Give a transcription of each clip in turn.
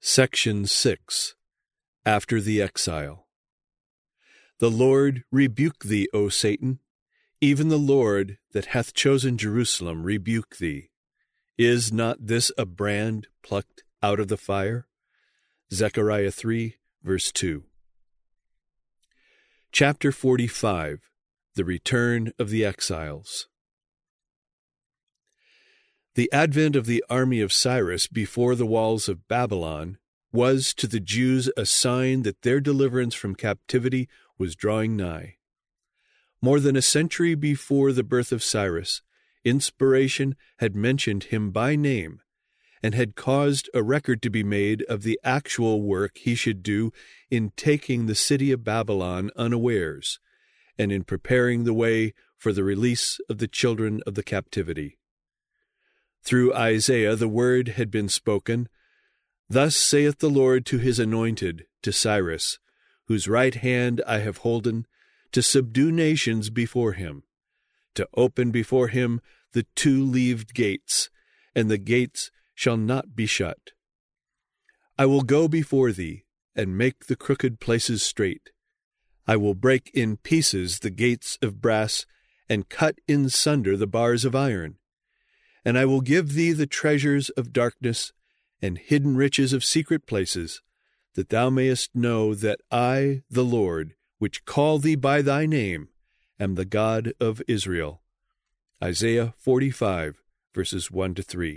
Section 6. After the Exile. The Lord rebuke thee, O Satan, even the Lord that hath chosen Jerusalem rebuke thee. Is not this a brand plucked out of the fire? Zechariah 3, verse 2. Chapter 45. The Return of the Exiles. The advent of the army of Cyrus before the walls of Babylon was to the Jews a sign that their deliverance from captivity was drawing nigh. More than a century before the birth of Cyrus, inspiration had mentioned him by name and had caused a record to be made of the actual work he should do in taking the city of Babylon unawares and in preparing the way for the release of the children of the captivity. Through Isaiah the word had been spoken, Thus saith the Lord to his anointed, to Cyrus, whose right hand I have holden, to subdue nations before him, to open before him the two-leaved gates, and the gates shall not be shut. I will go before thee, and make the crooked places straight. I will break in pieces the gates of brass, and cut in sunder the bars of iron. And I will give thee the treasures of darkness, and hidden riches of secret places, that thou mayest know that I, the Lord, which call thee by thy name, am the God of Israel. Isaiah 45, verses 1-3.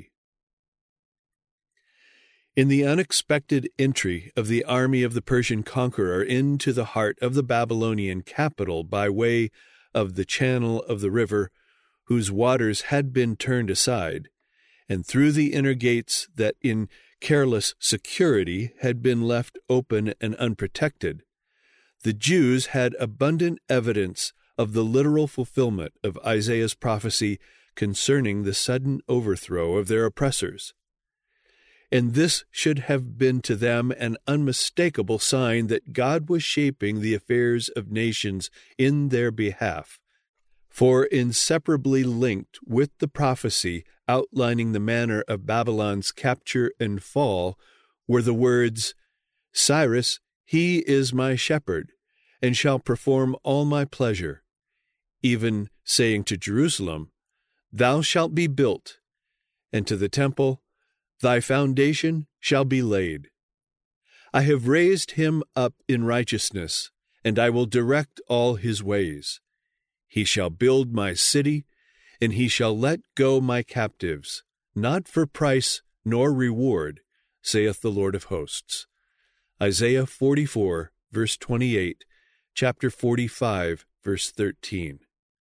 In the unexpected entry of the army of the Persian conqueror into the heart of the Babylonian capital by way of the channel of the river, whose waters had been turned aside, and through the inner gates that in careless security had been left open and unprotected, the Jews had abundant evidence of the literal fulfillment of Isaiah's prophecy concerning the sudden overthrow of their oppressors. And this should have been to them an unmistakable sign that God was shaping the affairs of nations in their behalf. For inseparably linked with the prophecy outlining the manner of Babylon's capture and fall were the words, Cyrus, he is my shepherd, and shall perform all my pleasure, even saying to Jerusalem, Thou shalt be built, and to the temple, Thy foundation shall be laid. I have raised him up in righteousness, and I will direct all his ways. He shall build my city, and he shall let go my captives, not for price nor reward, saith the Lord of hosts. Isaiah 44, verse 28, chapter 45, verse 13.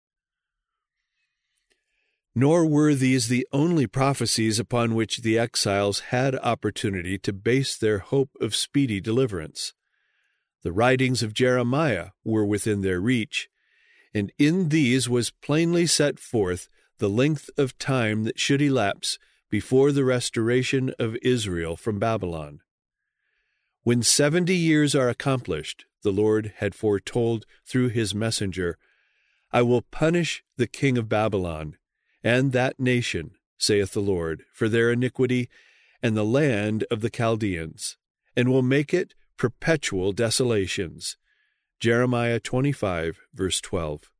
Nor were these the only prophecies upon which the exiles had opportunity to base their hope of speedy deliverance. The writings of Jeremiah were within their reach, and in these was plainly set forth the length of time that should elapse before the restoration of Israel from Babylon. When 70 years are accomplished, the Lord had foretold through his messenger, I will punish the king of Babylon, and that nation, saith the Lord, for their iniquity, and the land of the Chaldeans, and will make it perpetual desolations. Jeremiah 25, verse 12.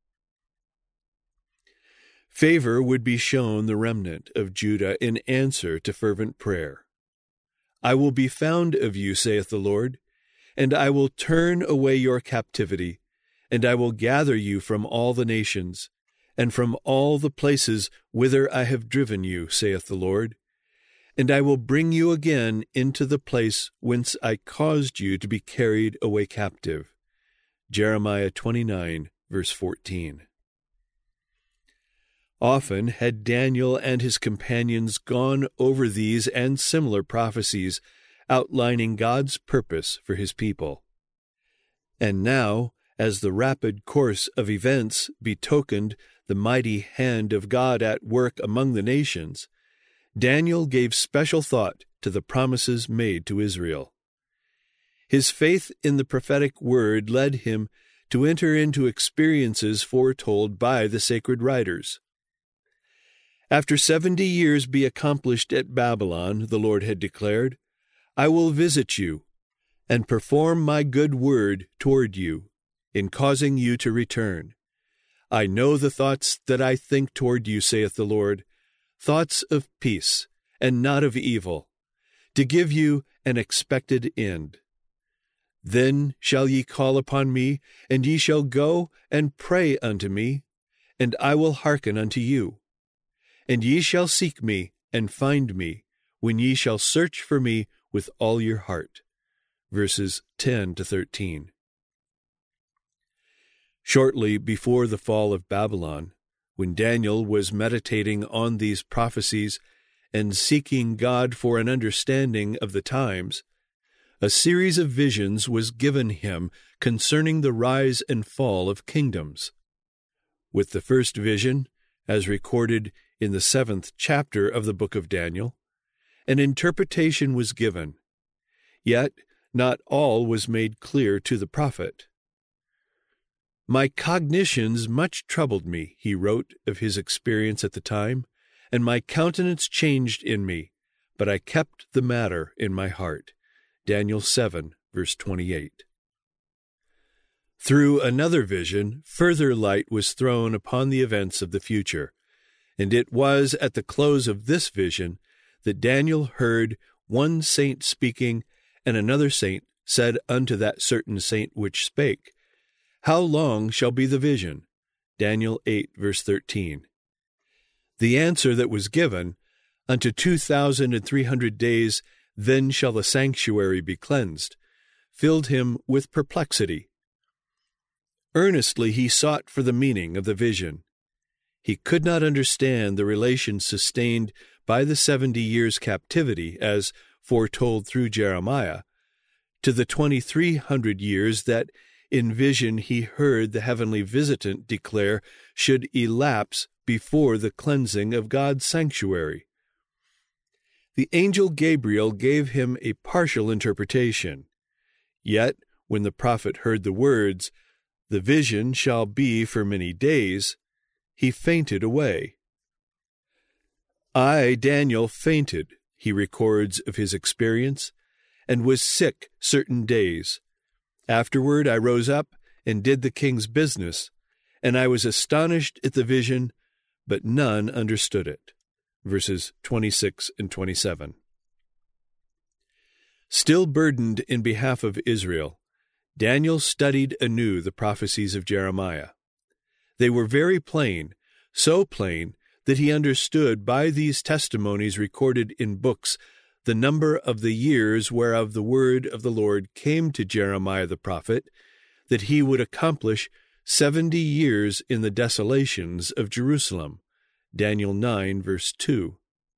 Favor would be shown the remnant of Judah in answer to fervent prayer. I will be found of you, saith the Lord, and I will turn away your captivity, and I will gather you from all the nations, and from all the places whither I have driven you, saith the Lord, and I will bring you again into the place whence I caused you to be carried away captive. Jeremiah 29, verse 14. Often had Daniel and his companions gone over these and similar prophecies, outlining God's purpose for his people. And now, as the rapid course of events betokened the mighty hand of God at work among the nations, Daniel gave special thought to the promises made to Israel. His faith in the prophetic word led him to enter into experiences foretold by the sacred writers. After 70 years be accomplished at Babylon, the Lord had declared, I will visit you, and perform my good word toward you, in causing you to return. I know the thoughts that I think toward you, saith the Lord, thoughts of peace, and not of evil, to give you an expected end. Then shall ye call upon me, and ye shall go and pray unto me, and I will hearken unto you. And ye shall seek me, and find me, when ye shall search for me with all your heart. Verses 10 to 13. Shortly before the fall of Babylon, when Daniel was meditating on these prophecies and seeking God for an understanding of the times, a series of visions was given him concerning the rise and fall of kingdoms. With the first vision, as recorded in the 7th chapter of the book of Daniel, an interpretation was given, yet not all was made clear to the prophet. My cognitions much troubled me, he wrote of his experience at the time, and my countenance changed in me, but I kept the matter in my heart. Daniel 7, verse 28. Through another vision, further light was thrown upon the events of the future, and it was at the close of this vision that Daniel heard one saint speaking, and another saint said unto that certain saint which spake, How long shall be the vision? Daniel 8, verse 13. The answer that was given, Unto 2,300 days, then shall the sanctuary be cleansed, filled him with perplexity. Earnestly he sought for the meaning of the vision. He could not understand the relation sustained by the 70 years' captivity, as foretold through Jeremiah, to the 2,300 years that in vision he heard the heavenly visitant declare should elapse before the cleansing of God's sanctuary. The angel Gabriel gave him a partial interpretation. Yet, when the prophet heard the words, The vision shall be for many days, he fainted away. I, Daniel, fainted, he records of his experience, and was sick certain days. Afterward I rose up and did the king's business, and I was astonished at the vision, but none understood it. Verses 26 and 27. Still burdened in behalf of Israel, Daniel studied anew the prophecies of Jeremiah. They were very plain, so plain that he understood by these testimonies recorded in books the number of the years whereof the word of the Lord came to Jeremiah the prophet, that he would accomplish 70 years in the desolations of Jerusalem. Daniel 9, verse 2.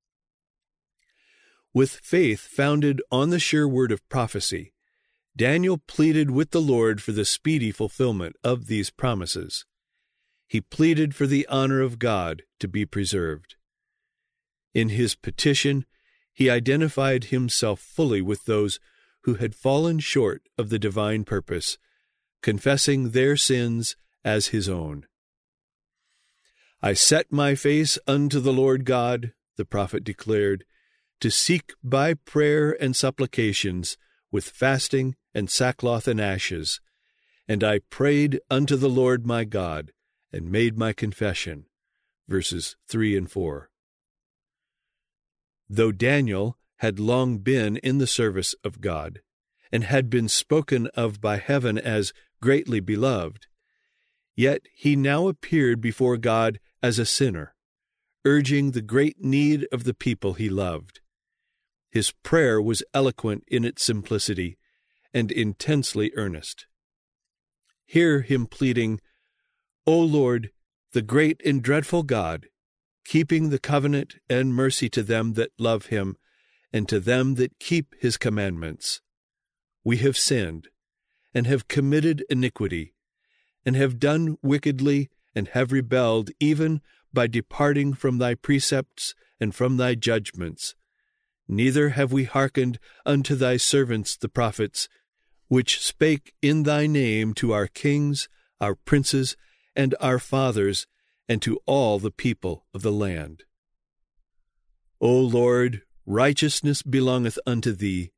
With faith founded on the sure word of prophecy, Daniel pleaded with the Lord for the speedy fulfillment of these promises. He pleaded for the honor of God to be preserved. In his petition, he identified himself fully with those who had fallen short of the divine purpose, confessing their sins as his own. I set my face unto the Lord God, the prophet declared, to seek by prayer and supplications with fasting and sackcloth and ashes. And I prayed unto the Lord my God, and made my confession. Verses 3 and 4. Though Daniel had long been in the service of God, and had been spoken of by heaven as greatly beloved, yet he now appeared before God as a sinner, urging the great need of the people he loved. His prayer was eloquent in its simplicity and intensely earnest. Hear him pleading, O Lord, the great and dreadful God, keeping the covenant and mercy to them that love him, and to them that keep his commandments. We have sinned, and have committed iniquity, and have done wickedly, and have rebelled even by departing from thy precepts and from thy judgments. Neither have we hearkened unto thy servants the prophets, which spake in thy name to our kings, our princes, and our fathers, and to all the people of the land. O Lord, righteousness belongeth unto thee,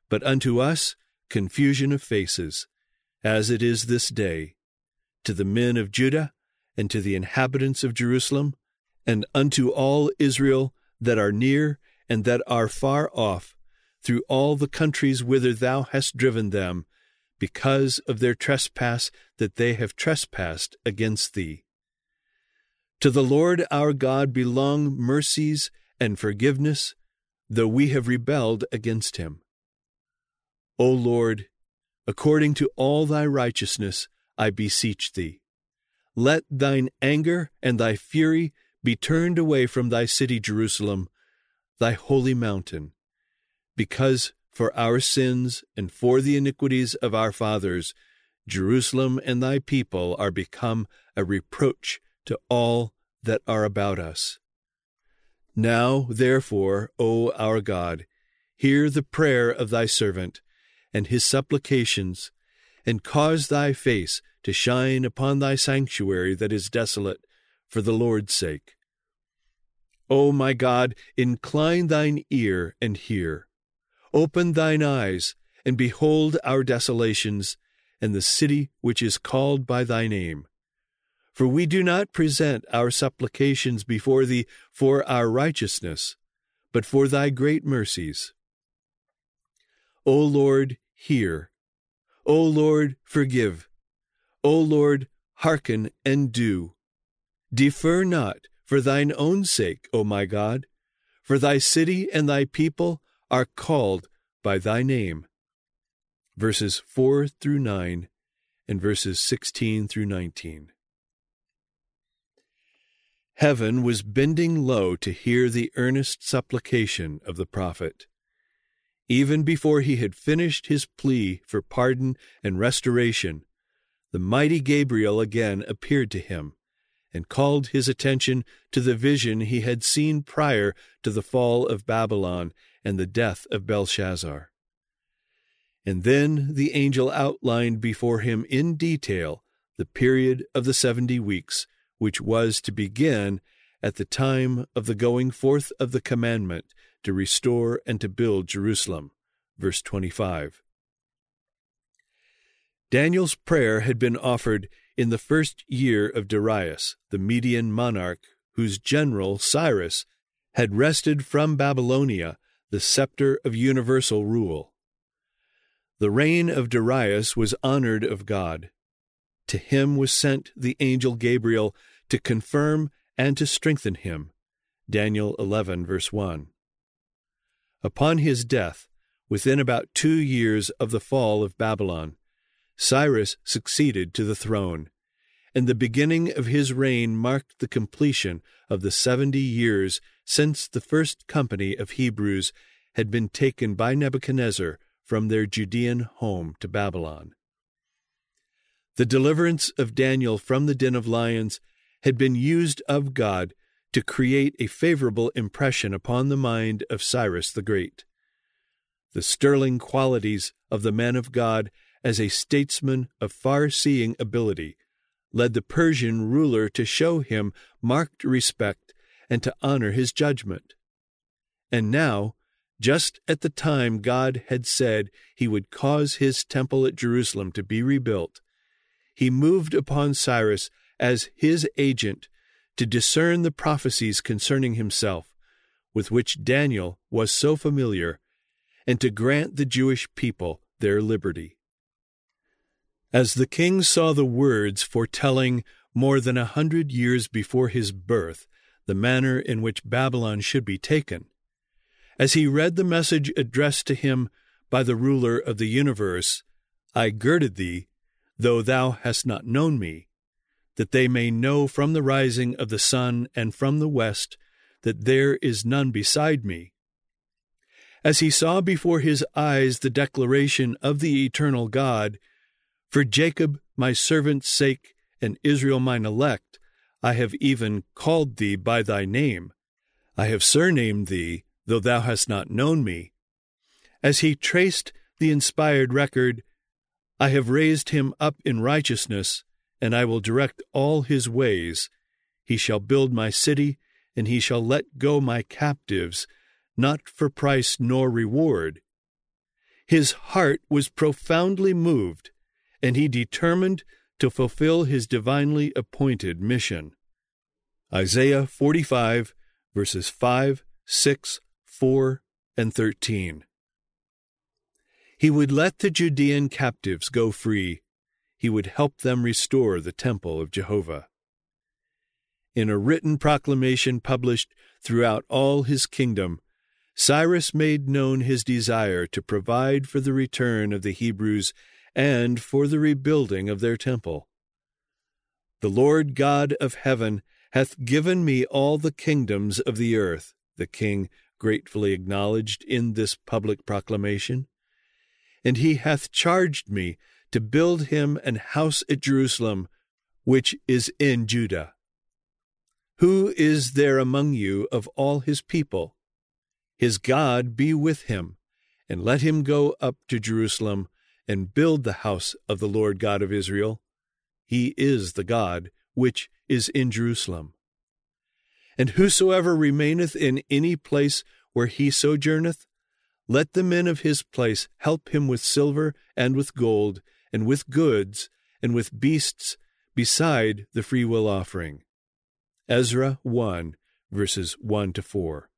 but unto us confusion of faces, as it is this day, to the men of Judah, and to the inhabitants of Jerusalem, and unto all Israel that are near and that are far off, through all the countries whither thou hast driven them, because of their trespass that they have trespassed against thee. To the Lord our God belong mercies and forgiveness, though we have rebelled against him. O Lord, according to all thy righteousness, I beseech thee, let thine anger and thy fury be turned away from thy city Jerusalem, thy holy mountain, because for our sins and for the iniquities of our fathers, Jerusalem and thy people are become a reproach to all that are about us. Now, therefore, O our God, hear the prayer of thy servant and his supplications, and cause thy face to shine upon thy sanctuary that is desolate, for the Lord's sake. O my God, incline thine ear and hear. Open thine eyes, and behold our desolations, and the city which is called by thy name. For we do not present our supplications before thee for our righteousness, but for thy great mercies. O Lord, hear. O Lord, forgive. O Lord, hearken and do. Defer not for thine own sake, O my God, for thy city and thy people are called by thy name. Verses 4 through 9 and verses 16 through 19. Heaven was bending low to hear the earnest supplication of the prophet. Even before he had finished his plea for pardon and restoration, the mighty Gabriel again appeared to him and called his attention to the vision he had seen prior to the fall of Babylon and the death of Belshazzar. And then the angel outlined before him in detail the period of the 70 weeks, which was to begin at the time of the going forth of the commandment to restore and to build Jerusalem. Verse 25. Daniel's prayer had been offered in the first year of Darius, the Median monarch, whose general, Cyrus, had wrested from Babylonia the scepter of universal rule. The reign of Darius was honored of God. To him was sent the angel Gabriel to confirm and to strengthen him. Daniel 11, verse 1. Upon his death, within about 2 years of the fall of Babylon, Cyrus succeeded to the throne, and the beginning of his reign marked the completion of the 70 years since the first company of Hebrews had been taken by Nebuchadnezzar from their Judean home to Babylon. The deliverance of Daniel from the den of lions had been used of God to create a favorable impression upon the mind of Cyrus the Great. The sterling qualities of the man of God as a statesman of far-seeing ability led the Persian ruler to show him marked respect and to honor his judgment. And now, just at the time God had said he would cause his temple at Jerusalem to be rebuilt, he moved upon Cyrus as his agent to discern the prophecies concerning himself, with which Daniel was so familiar, and to grant the Jewish people their liberty. As the king saw the words foretelling more than 100 years before his birth the manner in which Babylon should be taken, as he read the message addressed to him by the ruler of the universe, I girded thee, though thou hast not known me, that they may know from the rising of the sun and from the west that there is none beside me. As he saw before his eyes the declaration of the eternal God, for Jacob my servant's sake and Israel mine elect, I have even called thee by thy name. I have surnamed thee, though thou hast not known me. As he traced the inspired record, I have raised him up in righteousness, and I will direct all his ways. He shall build my city, and he shall let go my captives, not for price nor reward. His heart was profoundly moved, and he determined to fulfill his divinely appointed mission. Isaiah 45, verses 5, 6, 4, and 13. He would let the Judean captives go free. He would help them restore the temple of Jehovah. In a written proclamation published throughout all his kingdom, Cyrus made known his desire to provide for the return of the Hebrews and for the rebuilding of their temple. "The Lord God of heaven hath given me all the kingdoms of the earth," the king gratefully acknowledged in this public proclamation, "and he hath charged me to build him an house at Jerusalem, which is in Judah. Who is there among you of all his people? His God be with him, and let him go up to Jerusalem and build the house of the Lord God of Israel. He is the God which is in Jerusalem. And whosoever remaineth in any place where he sojourneth, let the men of his place help him with silver and with gold, and with goods, and with beasts, beside the freewill offering." Ezra 1, verses 1 to 4.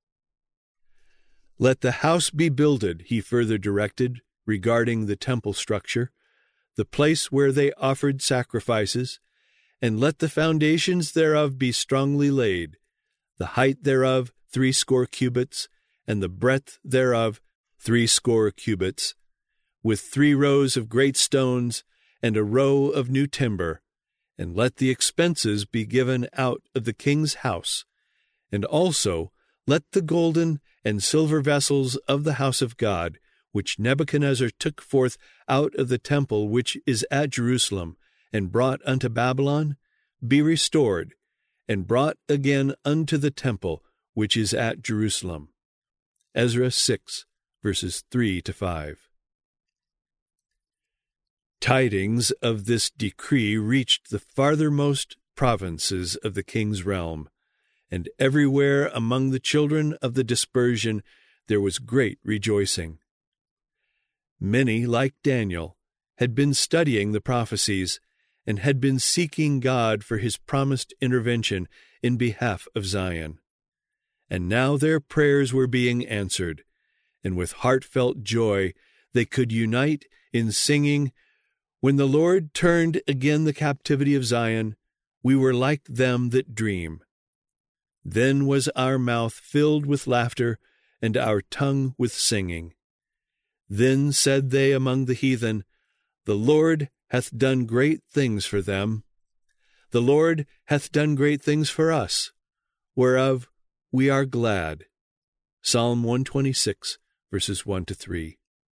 "Let the house be builded," he further directed, regarding the temple structure, the place where they offered sacrifices, "and let the foundations thereof be strongly laid, the height thereof 80 cubits, and the breadth thereof 80 cubits, with 3 rows of great stones, and a row of new timber, and let the expenses be given out of the king's house, and also let the golden and silver vessels of the house of God, which Nebuchadnezzar took forth out of the temple which is at Jerusalem, and brought unto Babylon, be restored, and brought again unto the temple which is at Jerusalem." Ezra 6, verses 3 to 5. Tidings of this decree reached the farthermost provinces of the king's realm, and everywhere among the children of the dispersion there was great rejoicing. Many, like Daniel, had been studying the prophecies and had been seeking God for his promised intervention in behalf of Zion. And now their prayers were being answered, and with heartfelt joy they could unite in singing, "When the Lord turned again the captivity of Zion, we were like them that dream. Then was our mouth filled with laughter, and our tongue with singing. Then said they among the heathen, The Lord hath done great things for them. The Lord hath done great things for us, whereof we are glad." Psalm 126, verses 1 to 3.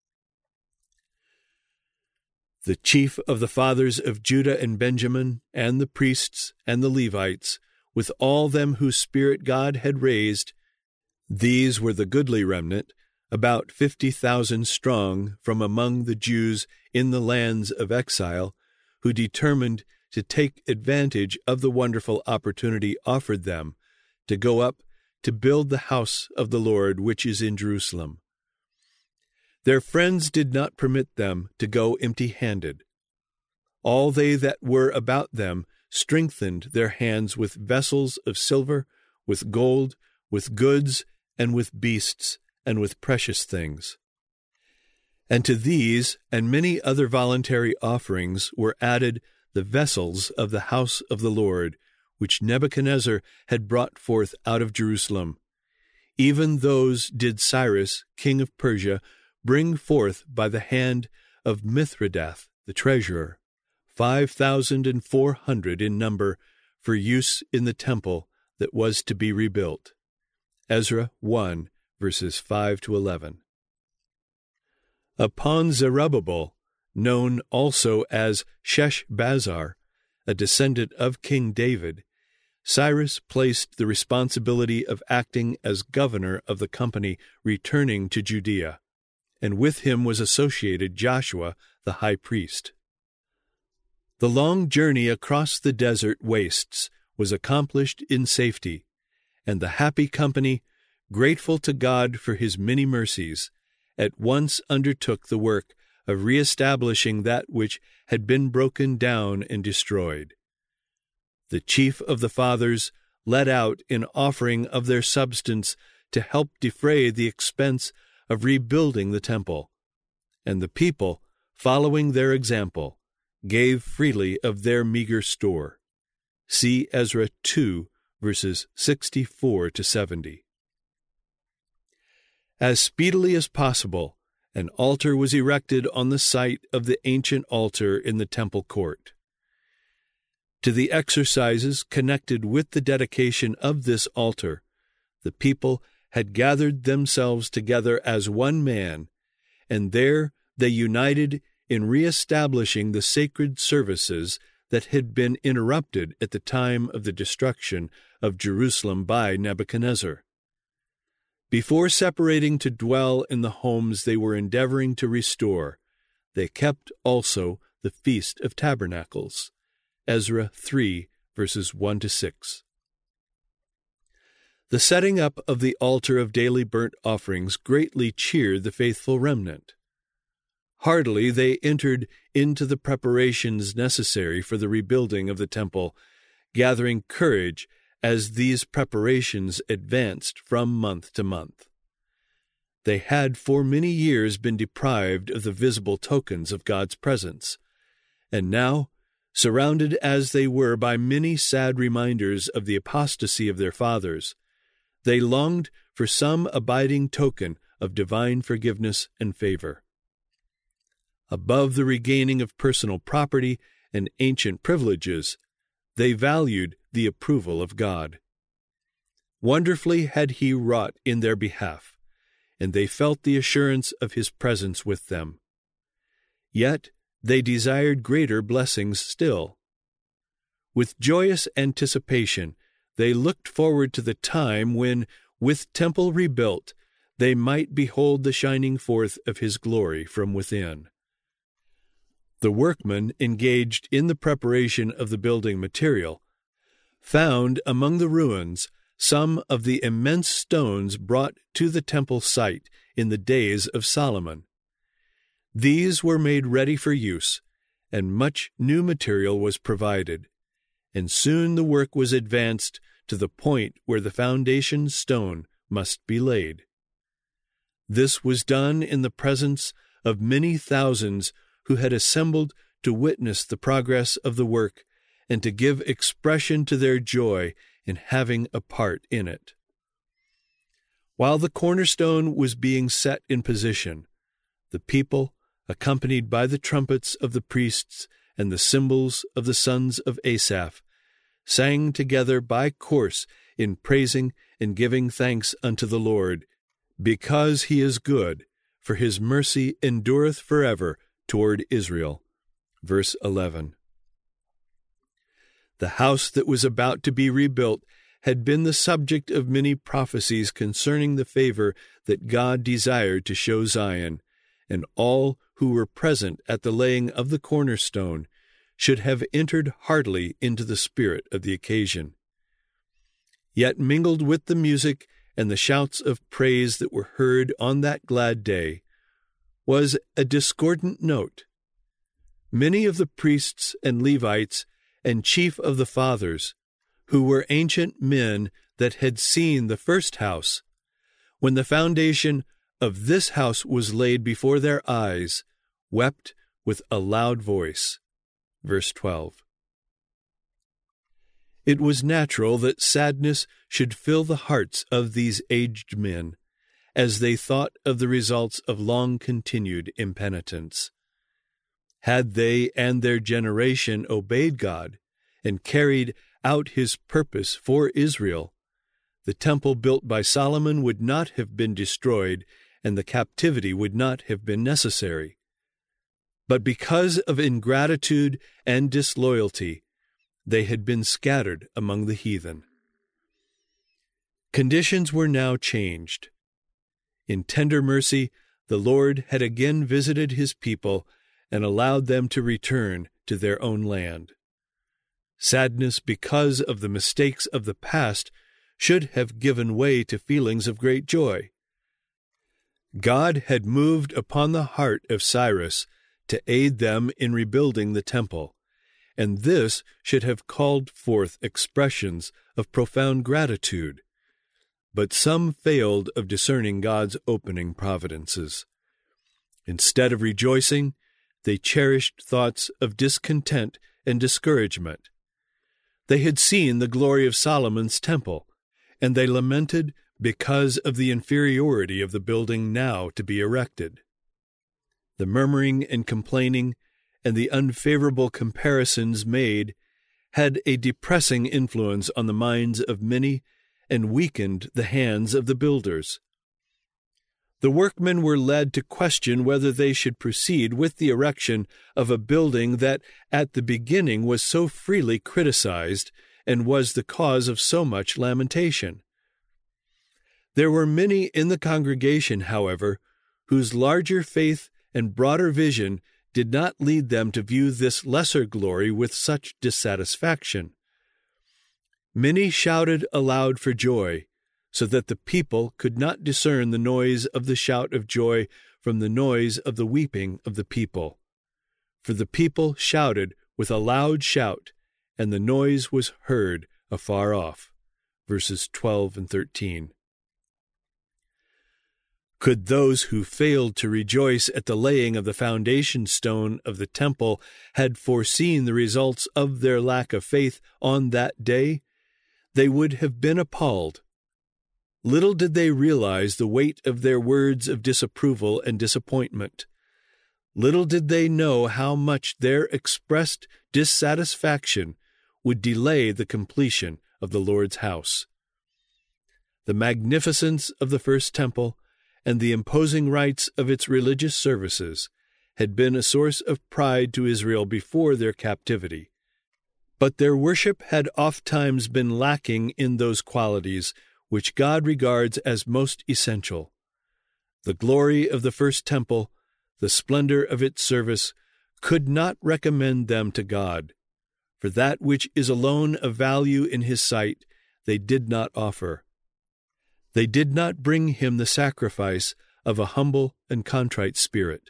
The chief of the fathers of Judah and Benjamin, and the priests and the Levites, with all them whose spirit God had raised, these were the goodly remnant, about 50,000 strong from among the Jews in the lands of exile, who determined to take advantage of the wonderful opportunity offered them to go up to build the house of the Lord which is in Jerusalem. Their friends did not permit them to go empty-handed. All they that were about them strengthened their hands with vessels of silver, with gold, with goods, and with beasts, and with precious things. And to these and many other voluntary offerings were added the vessels of the house of the Lord, which Nebuchadnezzar had brought forth out of Jerusalem. Even those did Cyrus, king of Persia, bring forth by the hand of Mithridath, the treasurer, 5,400 in number, for use in the temple that was to be rebuilt. Ezra 1, verses 5 to 11. Upon Zerubbabel, known also as Sheshbazzar, a descendant of King David, Cyrus placed the responsibility of acting as governor of the company returning to Judea, and with him was associated Joshua the high priest. The long journey across the desert wastes was accomplished in safety, and the happy company, grateful to God for his many mercies, at once undertook the work of reestablishing that which had been broken down and destroyed. The chief of the fathers led out an offering of their substance to help defray the expense of rebuilding the temple, and the people, following their example, gave freely of their meager store. See Ezra 2, verses 64 to 70. As speedily as possible, an altar was erected on the site of the ancient altar in the temple court. To the exercises connected with the dedication of this altar, the people had gathered themselves together as one man, and there they united in reestablishing the sacred services that had been interrupted at the time of the destruction of Jerusalem by Nebuchadnezzar. Before separating to dwell in the homes they were endeavoring to restore, they kept also the Feast of Tabernacles. Ezra 3, verses 1 to 6. The setting up of the altar of daily burnt offerings greatly cheered the faithful remnant. Heartily they entered into the preparations necessary for the rebuilding of the temple, gathering courage as these preparations advanced from month to month. They had for many years been deprived of the visible tokens of God's presence, and now, surrounded as they were by many sad reminders of the apostasy of their fathers, they longed for some abiding token of divine forgiveness and favor. Above the regaining of personal property and ancient privileges, they valued the approval of God. Wonderfully had He wrought in their behalf, and they felt the assurance of His presence with them. Yet they desired greater blessings still. With joyous anticipation, they looked forward to the time when, with temple rebuilt, they might behold the shining forth of His glory from within. The workmen engaged in the preparation of the building material found among the ruins some of the immense stones brought to the temple site in the days of Solomon. These were made ready for use, and much new material was provided, and soon the work was advanced to the point where the foundation stone must be laid. This was done in the presence of many thousands who had assembled to witness the progress of the work and to give expression to their joy in having a part in it. While the cornerstone was being set in position, the people, accompanied by the trumpets of the priests and the cymbals of the sons of Asaph, sang together by course in praising and giving thanks unto the Lord, because He is good, for His mercy endureth forever toward Israel. Verse 11. The house that was about to be rebuilt had been the subject of many prophecies concerning the favor that God desired to show Zion, and all who were present at the laying of the cornerstone should have entered heartily into the spirit of the occasion. Yet mingled with the music and the shouts of praise that were heard on that glad day was a discordant note. Many of the priests and Levites and chief of the fathers, who were ancient men that had seen the first house, when the foundation of this house was laid before their eyes, wept with a loud voice. Verse 12. It was natural that sadness should fill the hearts of these aged men, as they thought of the results of long-continued impenitence. Had they and their generation obeyed God and carried out His purpose for Israel, the temple built by Solomon would not have been destroyed, and the captivity would not have been necessary. But because of ingratitude and disloyalty, they had been scattered among the heathen. Conditions were now changed. In tender mercy, the Lord had again visited His people and allowed them to return to their own land. Sadness because of the mistakes of the past should have given way to feelings of great joy. God had moved upon the heart of Cyrus to aid them in rebuilding the temple, and this should have called forth expressions of profound gratitude. But some failed of discerning God's opening providences. Instead of rejoicing, they cherished thoughts of discontent and discouragement. They had seen the glory of Solomon's temple, and they lamented because of the inferiority of the building now to be erected. The murmuring and complaining and the unfavorable comparisons made had a depressing influence on the minds of many and weakened the hands of the builders. The workmen were led to question whether they should proceed with the erection of a building that at the beginning was so freely criticized and was the cause of so much lamentation. There were many in the congregation, however, whose larger faith and broader vision did not lead them to view this lesser glory with such dissatisfaction. Many shouted aloud for joy, so that the people could not discern the noise of the shout of joy from the noise of the weeping of the people. For the people shouted with a loud shout, and the noise was heard afar off. Verses 12 and 13. Could those who failed to rejoice at the laying of the foundation stone of the temple had foreseen the results of their lack of faith on that day, they would have been appalled. Little did they realize the weight of their words of disapproval and disappointment. Little did they know how much their expressed dissatisfaction would delay the completion of the Lord's house. The magnificence of the first temple and the imposing rites of its religious services had been a source of pride to Israel before their captivity. But their worship had ofttimes been lacking in those qualities which God regards as most essential. The glory of the first temple, the splendor of its service, could not recommend them to God, for that which is alone of value in His sight they did not offer. They did not bring Him the sacrifice of a humble and contrite spirit.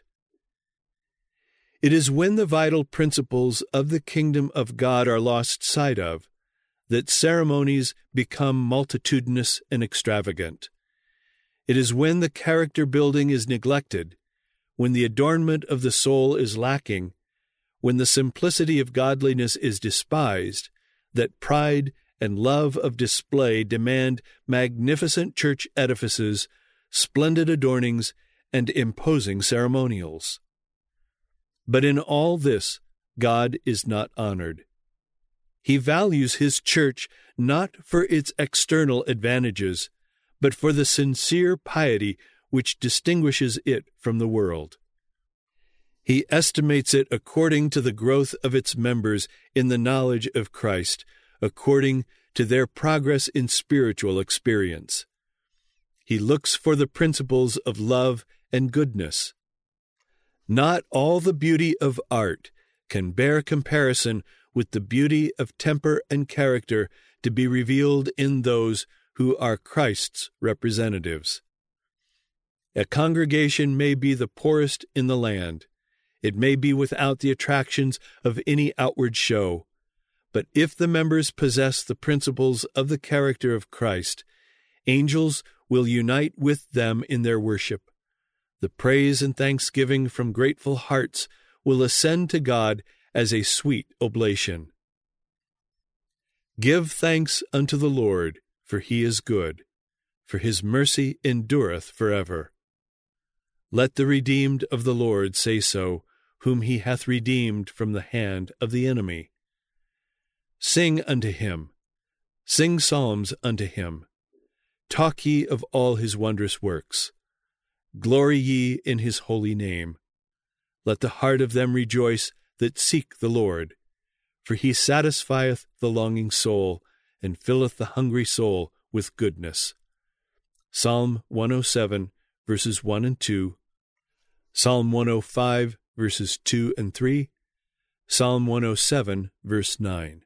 It is when the vital principles of the kingdom of God are lost sight of that ceremonies become multitudinous and extravagant. It is when the character building is neglected, when the adornment of the soul is lacking, when the simplicity of godliness is despised, that pride and love of display demand magnificent church edifices, splendid adornings, and imposing ceremonials. But in all this, God is not honored. He values His church not for its external advantages, but for the sincere piety which distinguishes it from the world. He estimates it according to the growth of its members in the knowledge of Christ, according to their progress in spiritual experience. He looks for the principles of love and goodness. Not all the beauty of art can bear comparison with the beauty of temper and character to be revealed in those who are Christ's representatives. A congregation may be the poorest in the land. It may be without the attractions of any outward show. But if the members possess the principles of the character of Christ, angels will unite with them in their worship. The praise and thanksgiving from grateful hearts will ascend to God as a sweet oblation. Give thanks unto the Lord, for He is good, for His mercy endureth forever. Let the redeemed of the Lord say so, whom He hath redeemed from the hand of the enemy. Sing unto Him, sing psalms unto Him. Talk ye of all His wondrous works. Glory ye in His holy name. Let the heart of them rejoice that seek the Lord. For He satisfieth the longing soul, and filleth the hungry soul with goodness. Psalm 107, verses 1 and 2. Psalm 105, verses 2 and 3. Psalm 107, verse 9.